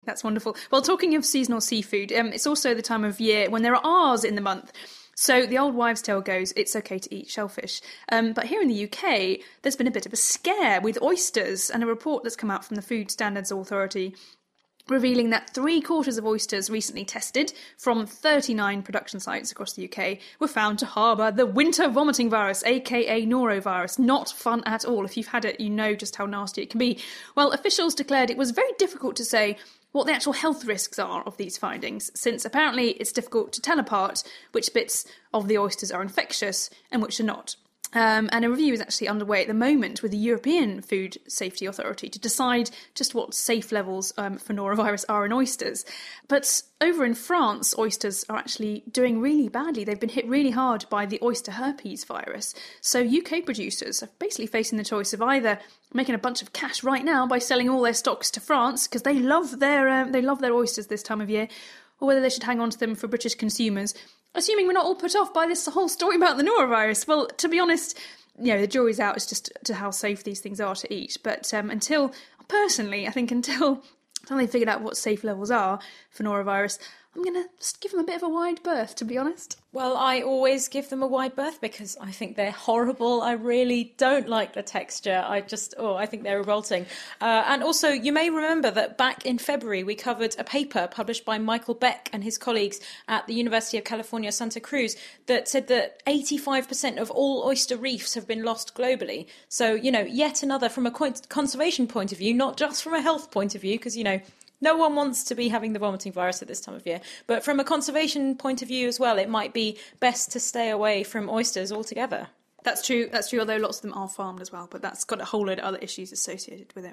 That's wonderful. Well, talking of seasonal seafood, it's also the time of year when there are R's in the month. So the old wives' tale goes, it's okay to eat shellfish. But here in the UK, there's been a bit of a scare with oysters, and a report that's come out from the Food Standards Authority revealing that 3/4 of oysters recently tested from 39 production sites across the UK were found to harbour the winter vomiting virus, aka norovirus. Not fun at all. If you've had it, you know just how nasty it can be. Well, officials declared it was very difficult to say what the actual health risks are of these findings, since apparently it's difficult to tell apart which bits of the oysters are infectious and which are not. And a review is actually underway at the moment with the European Food Safety Authority to decide just what safe levels for norovirus are in oysters. But over in France, oysters are actually doing really badly. They've been hit really hard by the oyster herpes virus. So UK producers are basically facing the choice of either making a bunch of cash right now by selling all their stocks to France, because they love their oysters this time of year, or whether they should hang on to them for British consumers, assuming we're not all put off by this whole story about the norovirus. Well, to be honest, the jury's out as just to how safe these things are to eat. But until they figured out what safe levels are for norovirus, I'm going to just give them a bit of a wide berth, to be honest. Well, I always give them a wide berth because I think they're horrible. I really don't like the texture. I think they're revolting. And also, you may remember that back in February, we covered a paper published by Michael Beck and his colleagues at the University of California, Santa Cruz, that said that 85% of all oyster reefs have been lost globally. So, yet another from a conservation point of view, not just from a health point of view, because, no one wants to be having the vomiting virus at this time of year. But from a conservation point of view as well, it might be best to stay away from oysters altogether. That's true, although lots of them are farmed as well, but that's got a whole load of other issues associated with it.